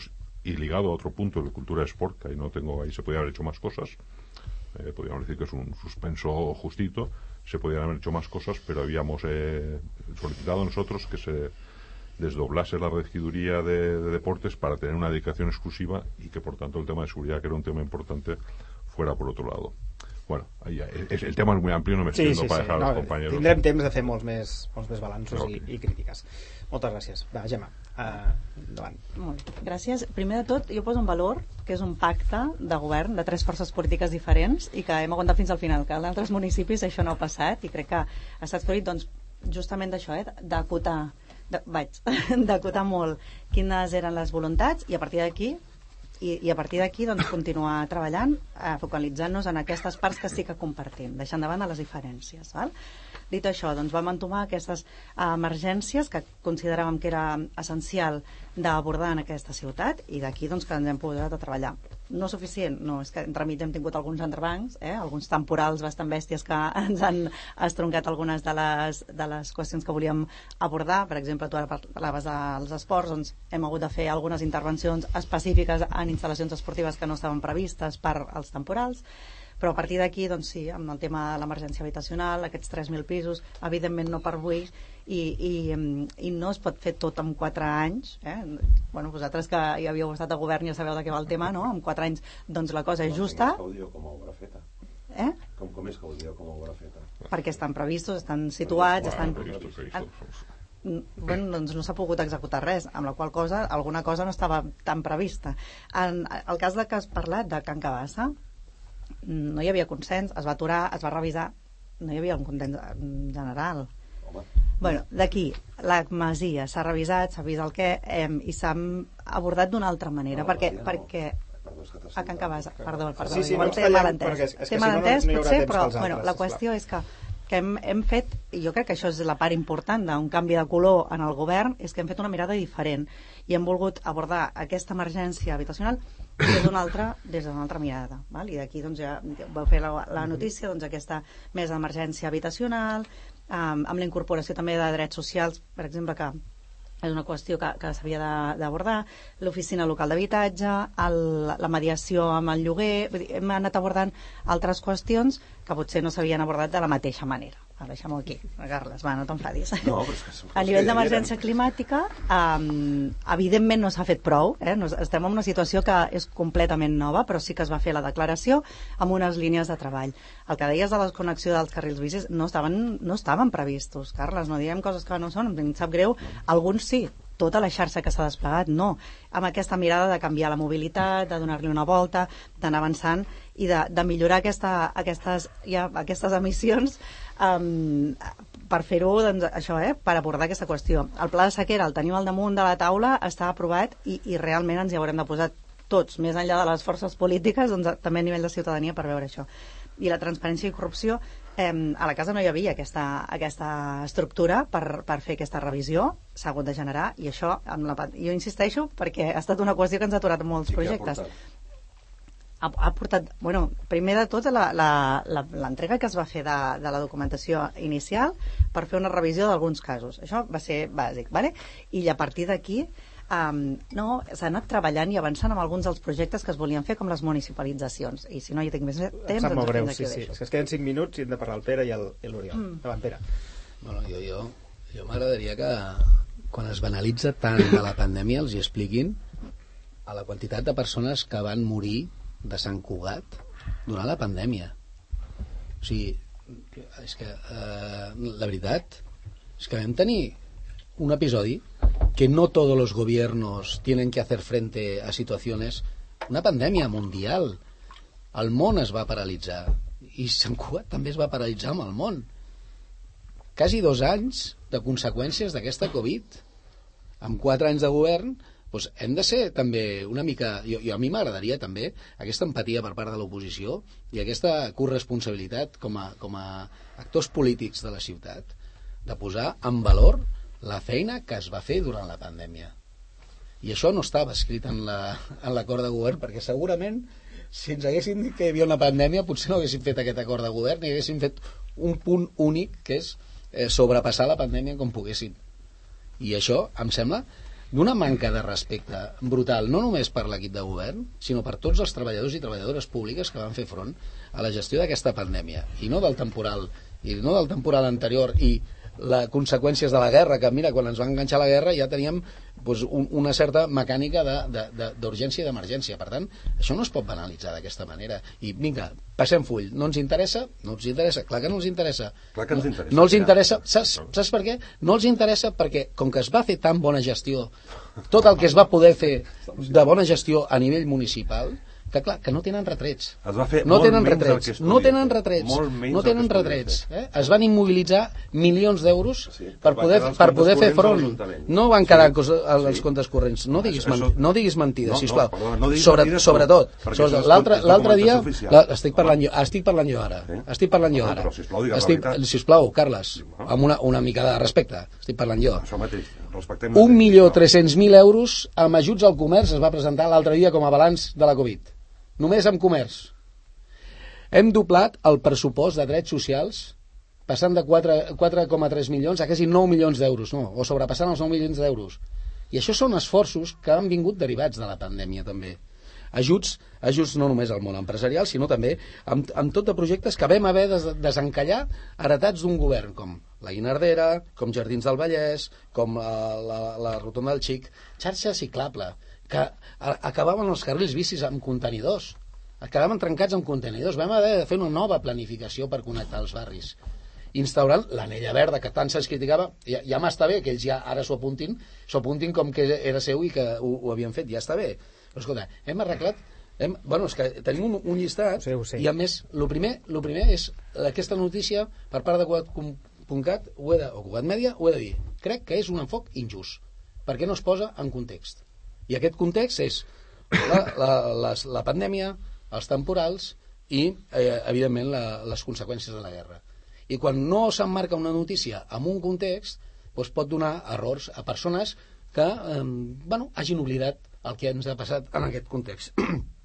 y ligado a otro punto de cultura de sport, que ahí no tengo, ahí se podían haber hecho más cosas, eh, podríamos decir que es un suspenso justito, se podían haber hecho más cosas, pero habíamos eh, solicitado nosotros que se desdoblase la regiduría de, de deportes para tener una dedicación exclusiva y que por tanto el tema de seguridad, que era un tema importante, fuera por otro lado. Bueno, ahí, el, el tema és molt ampli, no m'estendo sí, sí, per sí. dejar No, als companyeros. tindrem temps de fer molts més, molts més balanços Okay. i, i crítiques. Moltes gràcies. Va, Gemma, uh, endavant. Molt bé, gràcies. Primer de tot, jo poso un valor, que és un pacte de govern de tres forces polítiques diferents i que hem aguantat fins al final, que en altres municipis això no ha passat i crec que ha estat fruit, doncs, justament d'això, eh, d'acotar, de, vaig, d'acotar molt quines eren les voluntats i a partir d'aquí I, i a partir d'aquí doncs, continuar treballant, eh, focalitzant-nos en aquestes parts que sí que compartim, deixant de banda les diferències. Val? Dit això, doncs, vam entomar aquestes eh, emergències que consideràvem que era essencial d'abordar en aquesta ciutat i d'aquí doncs, que ens hem posat a treballar. No suficient, no, és que entremig hem tingut alguns entrebancs, eh, alguns temporals bastant bèsties que ens han estroncat algunes de les, de les qüestions que volíem abordar. Per exemple, tu ara parlaves dels esports, doncs hem hagut de fer algunes intervencions específiques en instal·lacions esportives que no estaven previstes per als temporals, però a partir d'aquí, doncs sí, amb el tema de l'emergència habitacional, aquests tres mil pisos, evidentment no per avui, i, i, i no es pot fer tot en quatre anys, eh? Bueno, vosaltres que hi havíeu estat a govern ja sabeu de què va el tema, no? En quatre anys, doncs la cosa és justa. Com és que ho dieu com a obra feta? Eh? Com, com és que ho dieu com a obra feta? Perquè estan previstos, estan situats, estan... Previsto, previsto. Bueno, doncs no s'ha pogut executar res, amb la qual cosa alguna cosa no estava tan prevista. En el cas de que has parlat de Can Cabassa, no hi havia consens, es va aturar, es va revisar, no hi havia un consens general. Home. Bueno, d'aquí, la masia s'ha revisat, s'ha vist el què, eh, i s'ha abordat d'una altra manera, No, perquè, no. perquè Perdó, és que t'has a Can Cabassa, perdó, perdó, Sí, sí, igual no ens té tallem, malentès, perquè és- és que té si no, no- malentès no hi haurà potser, temps però pels bueno, altres, la sisplau. qüestió és que, que hem, hem fet, i jo crec que això és la part important d'un canvi de color en el govern, és que hem fet una mirada diferent i hem volgut abordar aquesta emergència habitacional des d'una altra, des d'una altra mirada, val? I d'aquí doncs, ja vau fer la, la notícia, doncs, aquesta més d'emergència habitacional, um, amb la incorporació també de drets socials, per exemple, que és una qüestió que, que s'havia de- d'abordar, l'oficina local d'habitatge, el- la mediació amb el lloguer, vull dir, hem anat abordant altres qüestions que potser no s'havien abordat de la mateixa manera. Va, deixem-ho aquí, Carles, va, no t'enfadis. No, però és que són A coses nivell que ja d'emergència eren. climàtica, um, evidentment no s'ha fet prou, eh? Nos, estem en una situació que és completament nova, però sí que es va fer la declaració amb unes línies de treball. El que deies de la desconnexió dels carrils bicis no estaven, no estaven previstos, Carles, no diem coses que no són, em sap greu, alguns sí, tota la xarxa que s'ha desplegat, no. Amb aquesta mirada de canviar la mobilitat, de donar-li una volta, d'anar avançant i de, de millorar aquesta, aquestes, ja, aquestes emissions um, per fer-ho, doncs, això, eh, per abordar aquesta qüestió. El pla de sequera el tenim al damunt de la taula, està aprovat i, i realment ens hi haurem de posar tots, més enllà de les forces polítiques, doncs, també a nivell de ciutadania per veure això. I la transparència i corrupció, eh, a la casa no hi havia aquesta, aquesta estructura per, per fer aquesta revisió, s'ha hagut de generar, i això, amb la, jo insisteixo, perquè ha estat una qüestió que ens ha aturat molts I què ha projectes. portat? Ha, ha portat, bueno, primer de tot la- la- la- l'entrega que es va fer de, de la documentació inicial per fer una revisió d'alguns casos. Això va ser bàsic, ¿vale? I a partir d'aquí um, no, s'ha anat treballant i avançant amb alguns dels projectes que es volien fer, com les municipalitzacions. I si no hi tinc més temps, Em sap molt doncs greu, fins aquí sí, ho sí. deixo. És que es queden cinc minuts i hem de parlar el Pere i el- i l'Oriol. Mm. Davant, Pere. Bueno, jo, jo, jo m'agradaria que quan es banalitza tant de la pandèmia els hi expliquin a la quantitat de persones que van morir de Sant Cugat durant la pandèmia. O sigui, és que eh, la veritat és que vam tenir un episodi que no todos los gobiernos tienen que hacer frente a situaciones, una pandèmia mundial. El món es va paralitzar i Sant Cugat també es va paralitzar amb el món. Quasi dos anys de conseqüències d'aquesta Covid. Amb quatre anys de govern, doncs hem de ser també una mica... Jo, jo a mi m'agradaria també aquesta empatia per part de l'oposició i aquesta corresponsabilitat com a, com a actors polítics de la ciutat de posar en valor la feina que es va fer durant la pandèmia. I això no estava escrit en la- en l'acord de govern, perquè segurament si ens haguessin dit que hi havia una pandèmia potser no haguessin fet aquest acord de govern ni haguessin fet un punt únic que és eh, sobrepassar la pandèmia com poguessin. I això em sembla d'una manca de respecte brutal, no només per l'equip de govern, sinó per tots els treballadors i treballadores públiques que van fer front a la gestió d'aquesta pandèmia, i no del temporal, i no del temporal anterior, i les conseqüències de la guerra, que mira, quan ens van enganxar la guerra ja teníem doncs, un, una certa mecànica d'urgència i d'emergència. Per tant, això no es pot banalitzar d'aquesta manera. I vinga, passem full. No ens interessa? No ens interessa. Clar que no ens interessa. Clar que ens interessa. No, no els interessa. Saps, saps per què? No els interessa perquè, com que es va fer tan bona gestió, tot el que es va poder fer de bona gestió a nivell municipal, que clar, que no tenen retrets. Es va fer no molt tenen menys retrets, del que es no podia tenen fer. retrets, Molt menys no del tenen que es podia retrets. fer. Eh? Es van immobilitzar milions d'euros Sí, per va poder, quedar els per comptes poder fer corrents front. a l'Ajuntament. No van quedar Sí. cos- els Sí. comptes corrents. No diguis, Això- man, no diguis mentides, No, no, sisplau. perdona, no diguis Sobre, mentides, sobretot, perquè sobretot això és l'altre de l'altre dia, documentació oficial. la, estic, parlant jo, estic parlant jo ara. Sí? Estic parlant jo Home, ara. però, sisplau, digues la Estic, veritat. sisplau, Carles, home. amb una, una mica de respecte. Estic parlant jo. Això mateix, respectem... Un milió tres-cents mil euros amb ajuts al comerç es va presentar l'altre dia com a balanç de la Covid. Només amb comerç. Hem doblat el pressupost de drets socials passant de quatre coma tres milions a quasi nou milions d'euros, no, o sobrepassant els nou milions d'euros. I això són esforços que han vingut derivats de la pandèmia també. Ajuts, ajuts no només al món empresarial, sinó també amb, amb tot de projectes que vam haver de desencallar heretats d'un govern, com la Guinardera, com Jardins del Vallès, com la, la, la Rotonda del Xic, xarxa ciclable, que a, acabaven els carrils bicis amb contenidors, quedaven trencats amb contenidors. Vam haver de fer una nova planificació per connectar els barris, instaurant l'anella verda que tant se'ns criticava. Ja, ja m'està bé que ells ja ara s'ho apuntin s'ho apuntin com que era seu i que ho, ho havien fet, ja està bé, però escolta, hem arreglat hem, bueno, és que tenim un, un llistat, ho sé, ho sé. i a més el primer, lo primer és aquesta notícia per part de Cugat punt cat o Cugat Mèdia, ho he de dir, crec que és un enfoc injust perquè no es posa en context, i aquest context és la, la, la, la pandèmia, els temporals i, eh, evidentment, la, les conseqüències de la guerra. I quan no s'emmarca una notícia en un context, doncs pot donar errors a persones que eh, bueno, hagin oblidat el que ens ha passat en aquest context.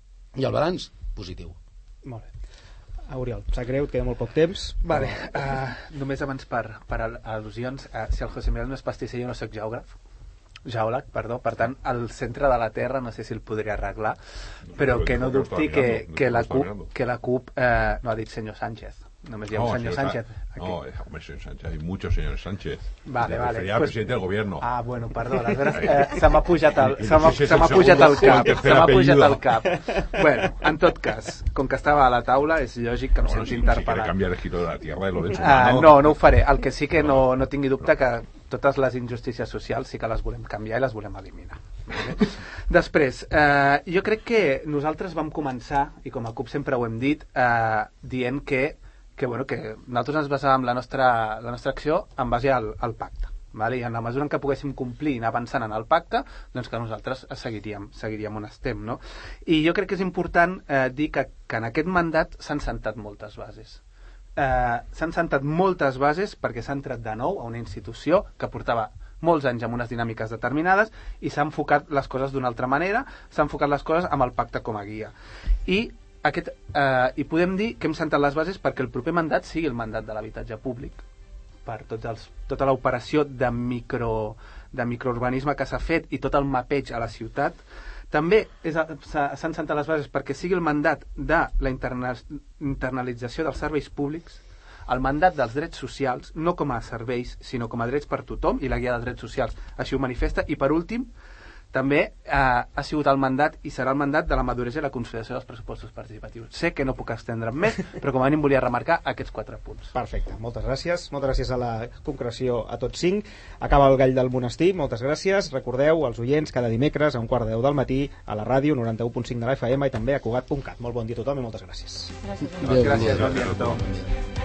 I el balanç, positiu. Molt bé. Ah, Oriol, sap greu, et queda molt poc temps. Vale, uh, només abans per, per al- al·lusions, uh, si el José Miguel no és pastisser, jo no soc geògraf, geòleg, perdó, per tant, el centre de la Terra no sé si el podria arreglar, però No, que no no lo está dubti que, mirando, no que, lo la está CUP, mirando. que la CUP eh, no ha dit senyor Sánchez, només hi ha un No, senyor señor Sánchez Sa- aquí. No, eh, hombre, señor Sánchez, hay muchos señores Sánchez. Vale, Me vale, refería al pues- presidente del gobierno. Ah, bueno, perdó, aleshores eh, se m'ha pujat el, I se m'ha no sé si és se m'ha el pujat segundo el o el cap, tercer se m'ha pujat apellido. el cap. Bueno, en tot cas, com que estava a la taula, és lògic que em Bueno, sents si, si quiere interpel·lat. cambiar el giro de la tierra de Lorenzo Ah, Mano, no, no ho faré. El que sí que no, no tingui dubte que totes les injustícies socials sí que les volem canviar i les volem eliminar. Vale? Després, eh, jo crec que nosaltres vam començar, i com a CUP sempre ho hem dit, eh, dient que, que, bueno, que nosaltres ens basàvem la nostra, la nostra acció en base al, al pacte. Vale? I en la mesura en què poguéssim complir i anar avançant en el pacte, doncs que nosaltres seguiríem, seguiríem on estem. No? I jo crec que és important eh, dir que, que en aquest mandat s'han sentat moltes bases. Eh, s'han sentat moltes bases perquè s'ha entrat de nou a una institució que portava molts anys amb unes dinàmiques determinades i s'ha enfocat les coses d'una altra manera, s'ha enfocat les coses amb el pacte com a guia. I, aquest, eh, i podem dir que hem sentat les bases perquè el proper mandat sigui el mandat de l'habitatge públic, per tots els, tota l'operació de, micro, de microurbanisme que s'ha fet i tot el mapeig a la ciutat. També és- s'ha- s'han sentat les bases perquè sigui el mandat de la interna, internalització dels serveis públics, el mandat dels drets socials, no com a serveis, sinó com a drets per tothom, i la guia dels drets socials així ho manifesta. I per últim, també eh, ha sigut el mandat i serà el mandat de la maduresa i la consolidació dels pressupostos participatius. Sé que no puc estendre'm més, però com a mínim volia remarcar aquests quatre punts. Perfecte, moltes gràcies. Moltes gràcies a la concreció a tots cinc. Acaba el Gall del Monestir, moltes gràcies. Recordeu, als oients, cada dimecres a un quart de deu del matí a la ràdio noranta-u punt cinc de la F M i també a Cugat punt cat. Molt bon dia a tothom i moltes gràcies. Gràcies. Adéu, Gràcies, bon bon dia a tothom.